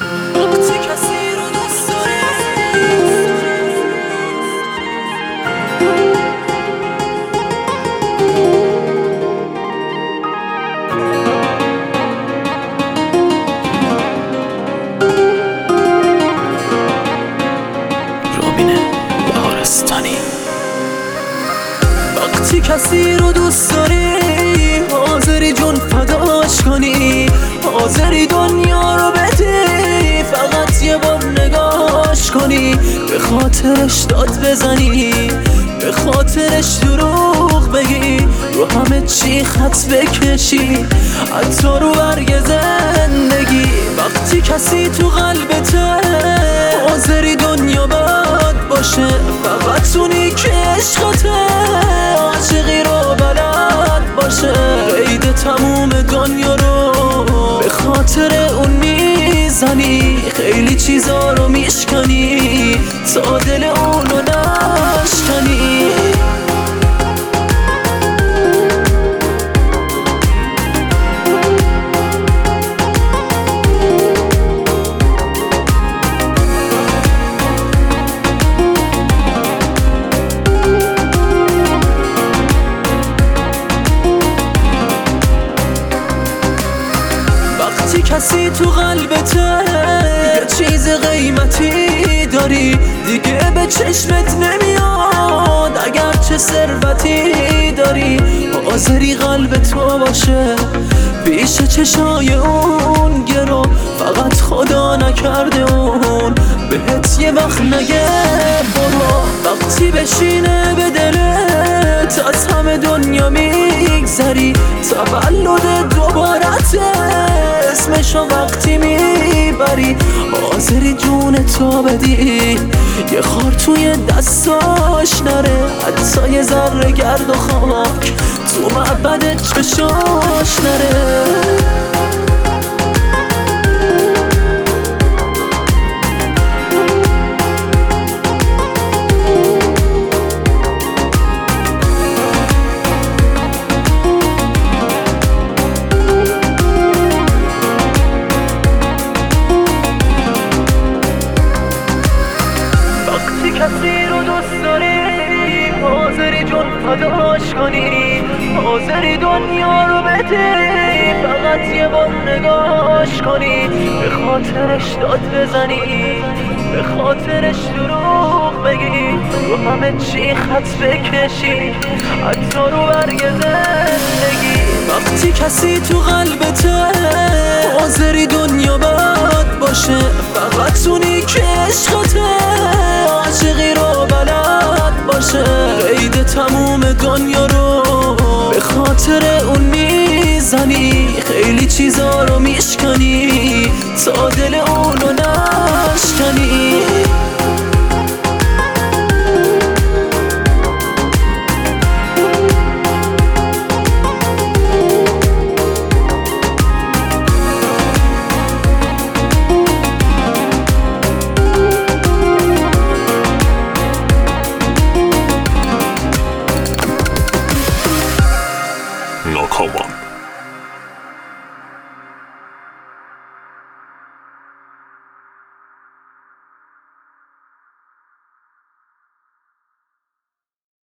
وقتی کسی رو دوست داری رابین بهارستانی. وقتی کسی رو دوست داری حاضری جون فداش کنی، حاضری دنیا رو بدی فقط یه بار نگاش کنی، به خاطرش داد بزنی، به خاطرش دروغ بگی، رو همه چی خط بکشی حتی رو برگ زندگی. وقتی کسی تو قلبته حاضری دنیا باد باشه، فقط اونی که عشقته عاشقی رو بلد باشه، قید تموم دنیا رو به خاطر اون میزنی، خیلی چیزا رو میشکنی تا دل اونو نشکنی. وقتی کسی تو قلبته یه چیز قیمتی داری، دیگه به چشمت نمیاد اگر چه ثروتی داری، حاضری قلب تو باشه پیش چشای اون گرو، فقط خدا نکرده اون بهت یه وقت نگه برو. وقتی بشینه به دلت از همه دنیا میگذری، تولد دوبارته اسمشو وقتی میبری، حاضری جون تو بدی یه خار توی دستاش نره، حتی یه ذره گرد و خاک تو معبد چشاش نره. کسی رو دوست داری حاضری جون فداش کنی، حاضری دنیا رو بدی فقط یه بار نگاش کنی، به خاطرش داد بزنی، به خاطرش دروغ بگی، رو همه چی خط بکشی حتی رو برگ زندگی. وقتی کسی تو قلبته حاضری دنیا باد باشه، فقط اونی که عشقته عاشقی رو بلد باشه، قید تموم دنیا رو به خاطر اون میزنی، خیلی چیزا رو میشکنی تا دل اونو نشکنی.